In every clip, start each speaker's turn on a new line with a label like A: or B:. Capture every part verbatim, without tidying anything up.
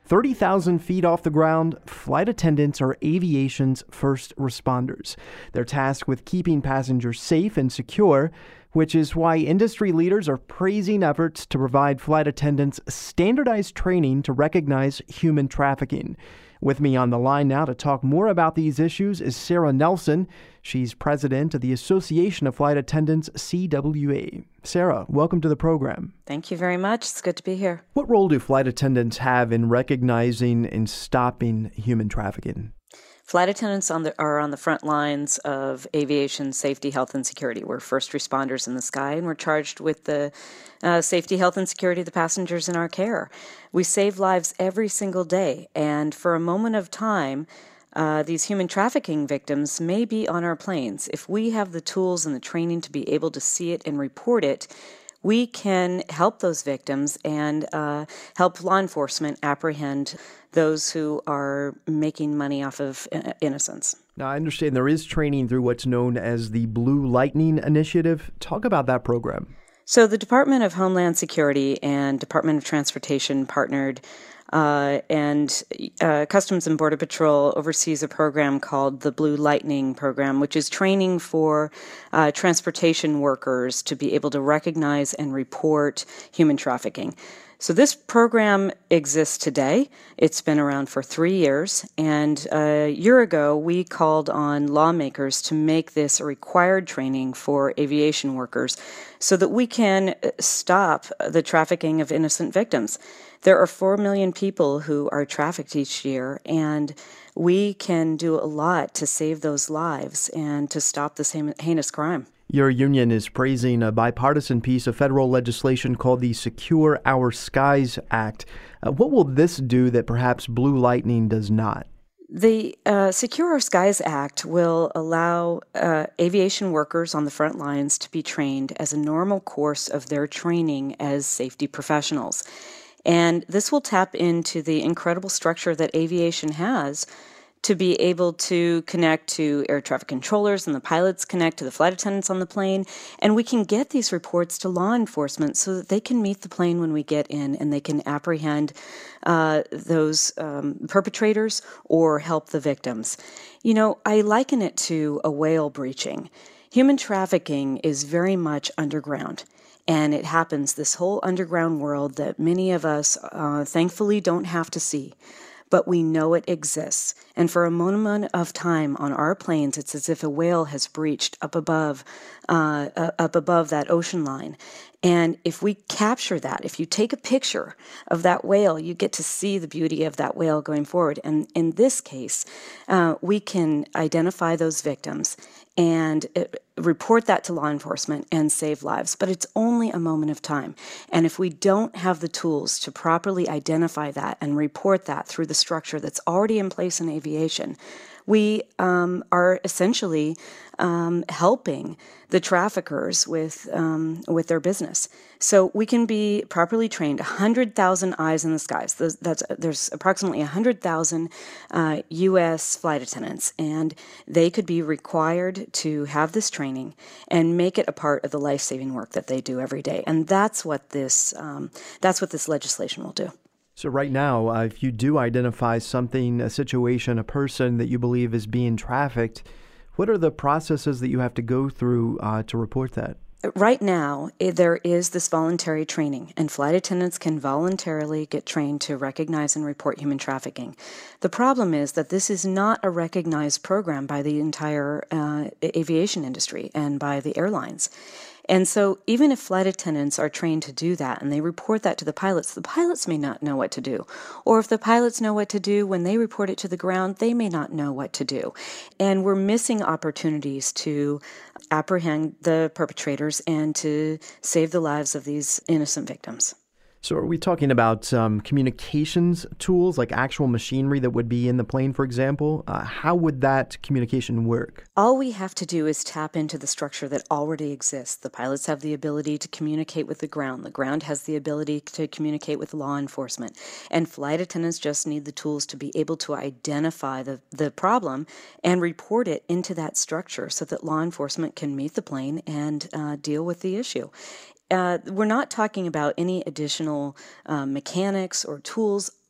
A: thirty thousand feet off the ground, flight attendants are aviation's first responders. They're tasked with keeping passengers safe and secure, which is why industry leaders are praising efforts to provide flight attendants standardized training to recognize human trafficking. With me on the line now to talk more about these issues is Sarah Nelson. She's president of the Association of Flight Attendants, C W A. Sarah, welcome to the program.
B: Thank you very much. It's good to be here.
A: What role do flight attendants have in recognizing and stopping human trafficking?
B: Flight attendants on the, are on the front lines of aviation safety, health, and security. We're first responders in the sky, and we're charged with the uh, safety, health, and security of the passengers in our care. We save lives every single day, and for a moment of time, uh, these human trafficking victims may be on our planes. If we have the tools and the training to be able to see it and report it, we can help those victims and uh, help law enforcement apprehend those who are making money off of innocence.
A: Now, I understand there is training through what's known as the Blue Lightning Initiative. Talk about that program.
B: So the Department of Homeland Security and Department of Transportation partnered, uh, and uh, Customs and Border Patrol oversees a program called the Blue Lightning Program, which is training for uh, transportation workers to be able to recognize and report human trafficking. So this program exists today. It's been around for three years, and a year ago we called on lawmakers to make this a required training for aviation workers so that we can stop the trafficking of innocent victims. There are four million people who are trafficked each year, and we can do a lot to save those lives and to stop this heinous crime.
A: Your union is praising a bipartisan piece of federal legislation called the Secure Our Skies Act. Uh, what will this do that perhaps Blue Lightning does not?
B: The uh, Secure Our Skies Act will allow uh, aviation workers on the front lines to be trained as a normal course of their training as safety professionals. And this will tap into the incredible structure that aviation has to be able to connect to air traffic controllers, and the pilots connect to the flight attendants on the plane. And we can get these reports to law enforcement so that they can meet the plane when we get in and they can apprehend uh, those um, perpetrators or help the victims. You know, I liken it to a whale breaching. Human trafficking is very much underground. And it happens, this whole underground world that many of us uh, thankfully don't have to see. But we know it exists. And for a moment of time on our planes, it's as if a whale has breached up above, uh, uh, up above that ocean line. And if we capture that, if you take a picture of that whale, you get to see the beauty of that whale going forward. And in this case, uh, we can identify those victims and uh, report that to law enforcement and save lives. But it's only a moment of time. And if we don't have the tools to properly identify that and report that through the structure that's already in place in aviation, we um, are essentially um, helping the traffickers with um, with their business. So we can be properly trained. one hundred thousand eyes in the skies. That's, that's, there's approximately one hundred thousand uh, U S flight attendants, and they could be required to have this training and make it a part of the life-saving work that they do every day. And that's what this um, that's what this legislation will do.
A: So right now, uh, if you do identify something, a situation, a person that you believe is being trafficked, what are the processes that you have to go through uh, to report that?
B: Right now, there is this voluntary training, and flight attendants can voluntarily get trained to recognize and report human trafficking. The problem is that this is not a recognized program by the entire uh, aviation industry and by the airlines. And so even if flight attendants are trained to do that and they report that to the pilots, the pilots may not know what to do. Or if the pilots know what to do, when they report it to the ground, they may not know what to do. And we're missing opportunities to apprehend the perpetrators and to save the lives of these innocent victims.
A: So are we talking about um, communications tools, like actual machinery that would be in the plane, for example? Uh, how would that communication work?
B: All we have to do is tap into the structure that already exists. The pilots have the ability to communicate with the ground. The ground has the ability to communicate with law enforcement. And flight attendants just need the tools to be able to identify the, the problem and report it into that structure so that law enforcement can meet the plane and uh, deal with the issue. Uh, we're not talking about any additional uh, mechanics or tools.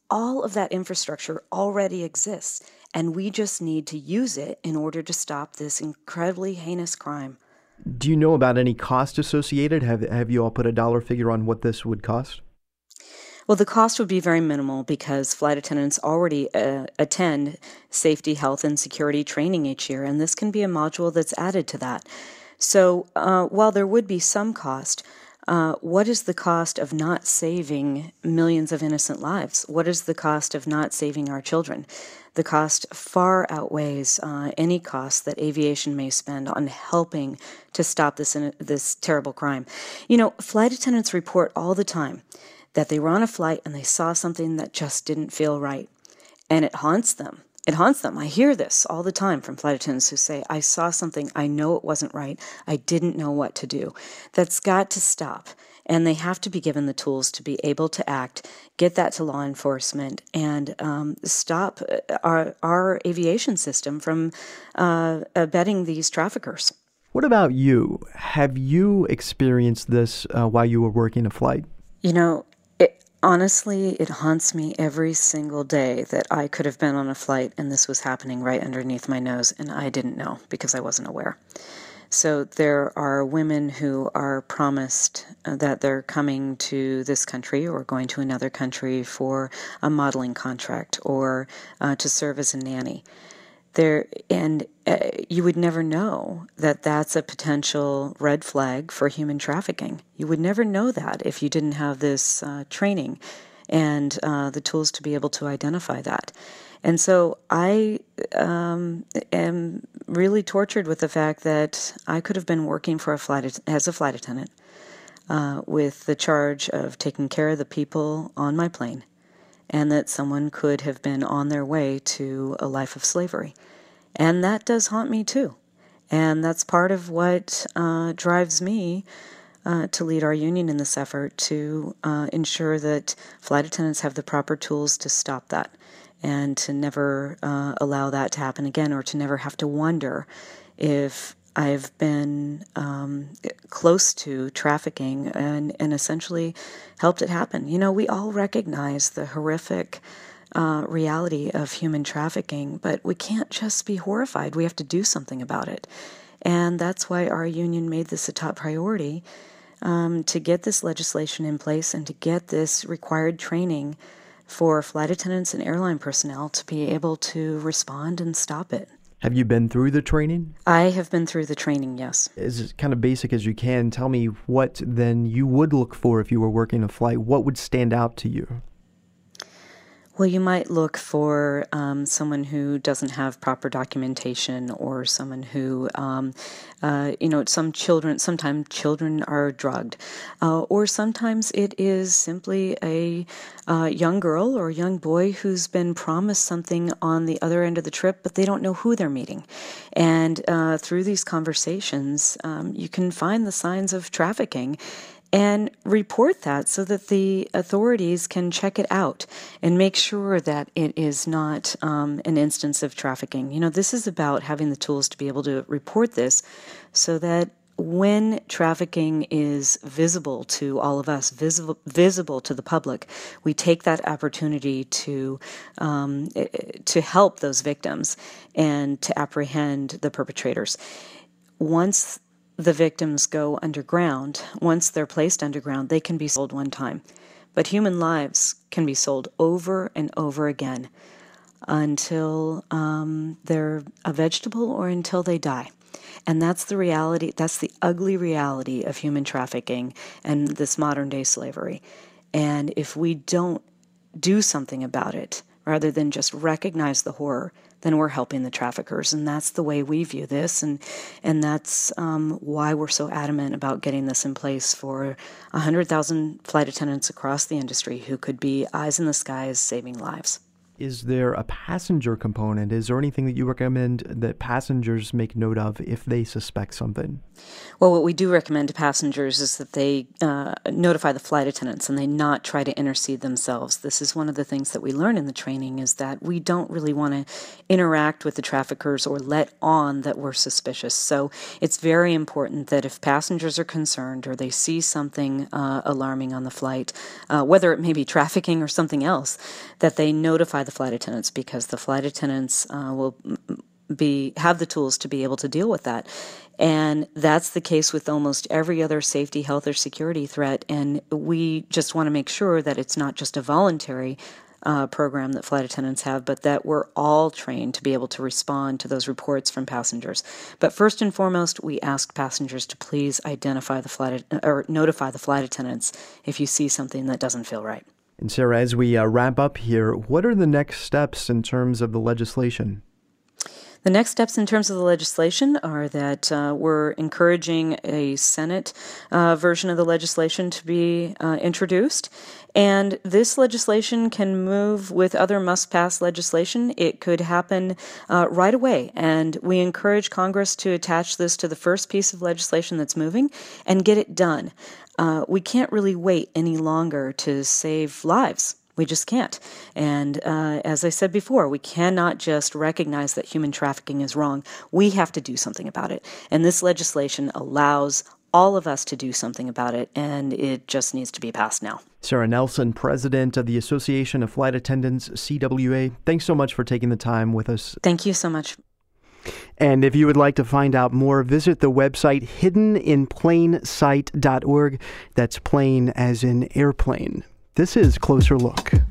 B: All of that infrastructure already exists, and we just need to use it in order to stop this incredibly heinous crime.
A: Do you know about any cost associated? Have have you all put a dollar figure on what this would cost?
B: Well, the cost would be very minimal because flight attendants already uh, attend safety, health, and security training each year, and this can be a module that's added to that. So uh, while there would be some cost, Uh, what is the cost of not saving millions of innocent lives? What is the cost of not saving our children? The cost far outweighs uh, any cost that aviation may spend on helping to stop this this terrible crime. You know, flight attendants report all the time that they were on a flight and they saw something that just didn't feel right, and it haunts them. It haunts them. I hear this all the time from flight attendants who say, I saw something, I know it wasn't right, I didn't know what to do. That's got to stop. And they have to be given the tools to be able to act, get that to law enforcement, and um, stop our, our aviation system from uh, abetting these traffickers.
A: What about you? Have you experienced this uh, while you were working a flight?
B: You know, honestly, it haunts me every single day that I could have been on a flight and this was happening right underneath my nose and I didn't know because I wasn't aware. So there are women who are promised that they're coming to this country or going to another country for a modeling contract or uh, to serve as a nanny. There and uh, you would never know that that's a potential red flag for human trafficking. You would never know that if you didn't have this uh, training and uh, the tools to be able to identify that. And so I um, am really tortured with the fact that I could have been working for a flight as a flight attendant uh, with the charge of taking care of the people on my plane, and that someone could have been on their way to a life of slavery. And that does haunt me too. And that's part of what uh, drives me uh, to lead our union in this effort to uh, ensure that flight attendants have the proper tools to stop that and to never uh, allow that to happen again, or to never have to wonder if I've been um, close to trafficking and, and essentially helped it happen. You know, we all recognize the horrific uh, reality of human trafficking, but we can't just be horrified. We have to do something about it. And that's why our union made this a top priority, um, to get this legislation in place and to get this required training for flight attendants and airline personnel to be able to respond and stop it.
A: Have you been through the training?
B: I have been through the training, yes.
A: As kind of basic as you can, tell me what then you would look for if you were working a flight. What would stand out to you?
B: Well, you might look for um, someone who doesn't have proper documentation, or someone who, um, uh, you know, some children, sometimes children are drugged, uh, or sometimes it is simply a uh, young girl or young boy who's been promised something on the other end of the trip, but they don't know who they're meeting. And uh, through these conversations, um, you can find the signs of trafficking and report that so that the authorities can check it out and make sure that it is not um, an instance of trafficking. You know, this is about having the tools to be able to report this so that when trafficking is visible to all of us, visible, visible to the public, we take that opportunity to um, to help those victims and to apprehend the perpetrators. Once the victims go underground, once they're placed underground, they can be sold one time. But human lives can be sold over and over again until um, they're a vegetable or until they die. And that's the reality, that's the ugly reality of human trafficking and this modern day slavery. And if we don't do something about it, rather than just recognize the horror, then we're helping the traffickers. And that's the way we view this. And and that's um, why we're so adamant about getting this in place for one hundred thousand flight attendants across the industry who could be eyes in the skies saving lives.
A: Is there a passenger component? Is there anything that you recommend that passengers make note of if they suspect something?
B: Well, what we do recommend to passengers is that they uh, notify the flight attendants and they not try to intercede themselves. This is one of the things that we learn in the training, is that we don't really want to interact with the traffickers or let on that we're suspicious. So it's very important that if passengers are concerned or they see something uh, alarming on the flight, uh, whether it may be trafficking or something else, that they notify the flight attendants, because the flight attendants uh, will be have the tools to be able to deal with that. And that's the case with almost every other safety, health, or security threat. And we just want to make sure that it's not just a voluntary uh, program that flight attendants have, but that we're all trained to be able to respond to those reports from passengers. But first and foremost, we ask passengers to please identify the flight or notify the flight attendants if you see something that doesn't feel right.
A: And Sarah, as we uh, wrap up here, what are the next steps in terms of the legislation?
B: The next steps in terms of the legislation are that uh, we're encouraging a Senate uh, version of the legislation to be uh, introduced. And this legislation can move with other must-pass legislation. It could happen uh, right away. And we encourage Congress to attach this to the first piece of legislation that's moving and get it done. Uh, we can't really wait any longer to save lives. We just can't. And uh, as I said before, we cannot just recognize that human trafficking is wrong. We have to do something about it. And this legislation allows all of us to do something about it, and it just needs to be passed now.
A: Sarah Nelson, president of the Association of Flight Attendants, C W A, thanks so much for taking the time with us.
B: Thank you so much.
A: And if you would like to find out more, visit the website hidden in plain sight dot org. That's plain as in airplane. This is Closer Look.